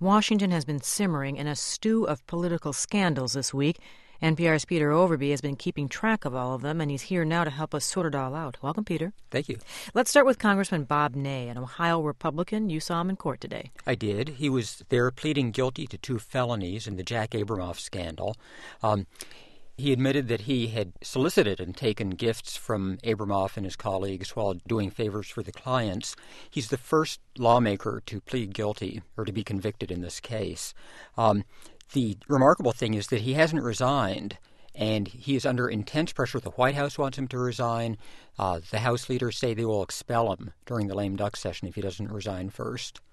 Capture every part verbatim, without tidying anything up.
Washington has been simmering in a stew of political scandals this week. N P R's Peter Overby has been keeping track of all of them, and he's here now to help us sort it all out. Welcome, Peter. Thank you. Let's start with Congressman Bob Ney, an Ohio Republican. You saw him in court today. I did. He was there pleading guilty to two felonies in the Jack Abramoff scandal. Um, he admitted that he had solicited and taken gifts from Abramoff and his colleagues while doing favors for the clients. He's the first lawmaker to plead guilty or to be convicted in this case. Um, The remarkable thing is that he hasn't resigned, and he is under intense pressure. The White House wants him to resign. Uh, the House leaders say they will expel him during the lame duck session if he doesn't resign first.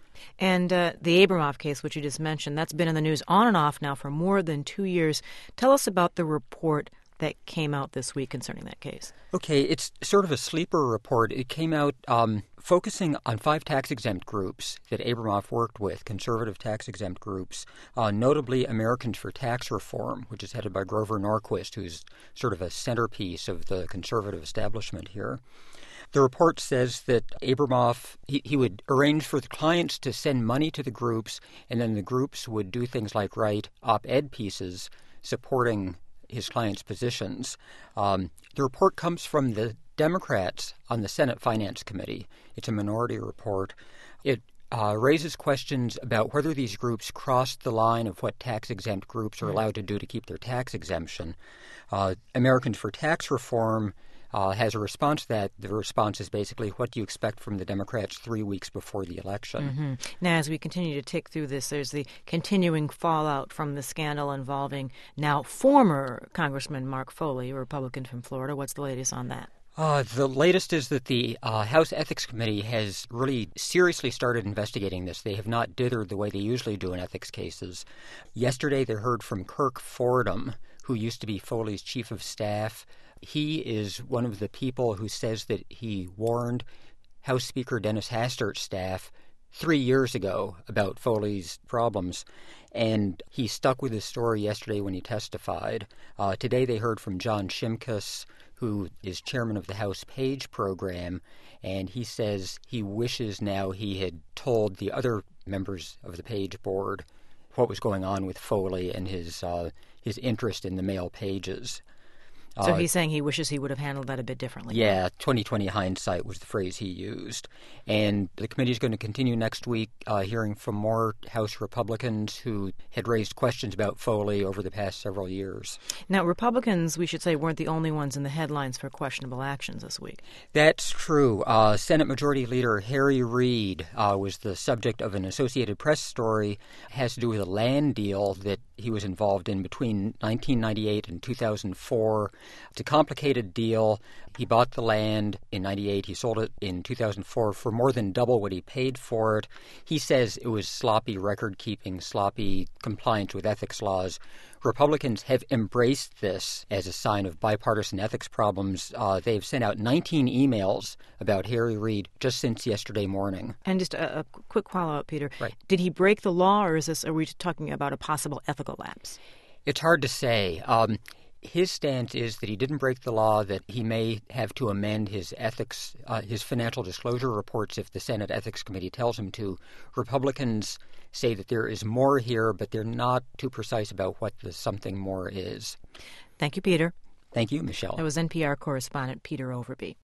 And uh, the Abramoff case, which you just mentioned, that's been in the news on and off now for more than two years. Tell us about the report that came out this week concerning that case. Okay, it's sort of a sleeper report. It came out um, focusing on five tax-exempt groups that Abramoff worked with, conservative tax-exempt groups, uh, notably Americans for Tax Reform, which is headed by Grover Norquist, who's sort of a centerpiece of the conservative establishment here. The report says that Abramoff, he, he would arrange for the clients to send money to the groups, and then the groups would do things like write op-ed pieces supporting his clients' positions. Um, the report comes from the Democrats on the Senate Finance Committee. It's a minority report. It uh, raises questions about whether these groups crossed the line of what tax-exempt groups are allowed to do to keep their tax exemption. Uh, Americans for Tax Reform Uh, has a response to that. The response is basically, what do you expect from the Democrats three weeks before the election? Mm-hmm. Now, as we continue to tick through this, there's the continuing fallout from the scandal involving now former Congressman Mark Foley, a Republican from Florida. What's the latest on that? Uh, the latest is that the uh, House Ethics Committee has really seriously started investigating this. They have not dithered the way they usually do in ethics cases. Yesterday, they heard from Kirk Fordham, who used to be Foley's chief of staff. He is one of the people who says that he warned House Speaker Dennis Hastert's staff three years ago about Foley's problems, and he stuck with his story yesterday when he testified. Uh, today they heard from John Shimkus, who is chairman of the House Page program, and he says he wishes now he had told the other members of the Page board what was going on with Foley and his uh, his interest in the mail pages. So Uh, he's saying he wishes he would have handled that a bit differently. Yeah, twenty twenty hindsight was the phrase he used. And the committee is going to continue next week uh, hearing from more House Republicans who had raised questions about Foley over the past several years. Now, Republicans, we should say, weren't the only ones in the headlines for questionable actions this week. That's true. Uh, Senate Majority Leader Harry Reid uh, was the subject of an Associated Press story. It has to do with a land deal that he was involved in between nineteen ninety-eight and two thousand four. It's a complicated deal. He bought the land in ninety-eight. He sold it in two thousand four for more than double what he paid for it. He says it was sloppy record-keeping, sloppy compliance with ethics laws. Republicans have embraced this as a sign of bipartisan ethics problems. Uh, they've sent out nineteen emails about Harry Reid just since yesterday morning. And just a, a quick follow-up, Peter. Right. Did he break the law, or is this? Are we talking about a possible ethical lapse? It's hard to say. Um, His stance is that he didn't break the law, that he may have to amend his ethics, uh, his financial disclosure reports if the Senate Ethics Committee tells him to. Republicans say that there is more here, but they're not too precise about what the something more is. Thank you, Peter. Thank you, Michelle. That was N P R correspondent Peter Overby.